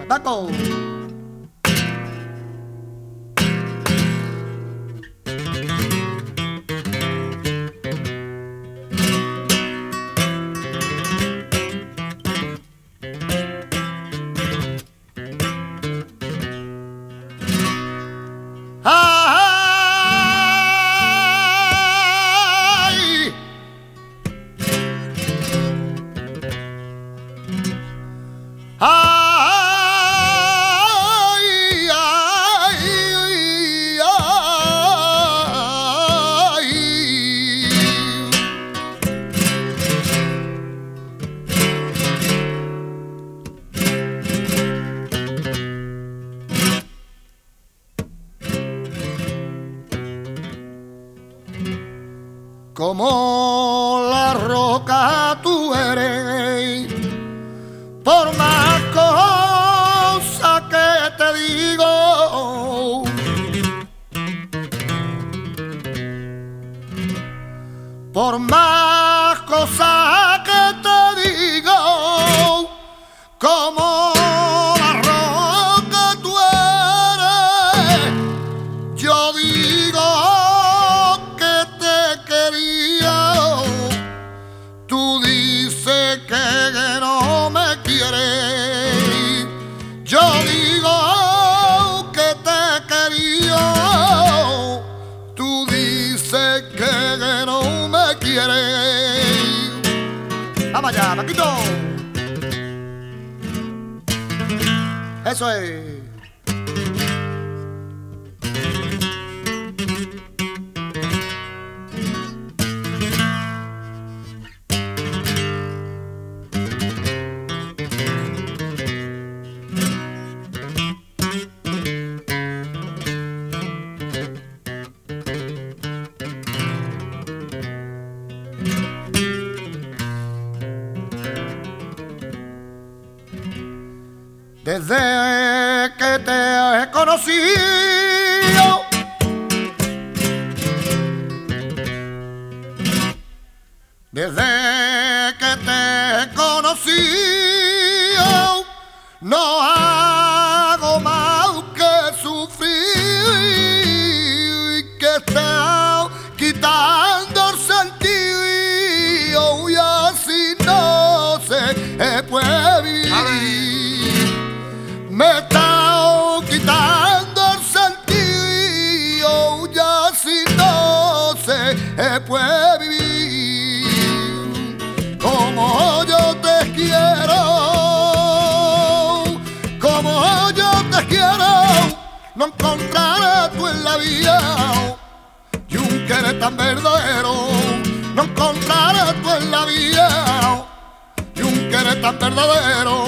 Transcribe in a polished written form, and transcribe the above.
Taco. Como la roca tú eres, por más cosas que te digo, por más cosas que te digo, como la roca tú eres, yo digo tú dices que no me quieres, yo digo que te quería, tú dices que no me quieres. Vamos allá, Paquito. Eso es. Desde que te he conocido, desde que te he conocido, no hago más que sufrir, que está quitando el sentido y así no se puede vivir. Me está quitando el sentido, ya si no se puede vivir. Como yo te quiero, como yo te quiero, no encontrarás tú en la vida y un querer tan verdadero. No encontrarás tú en la vida y un querer tan verdadero.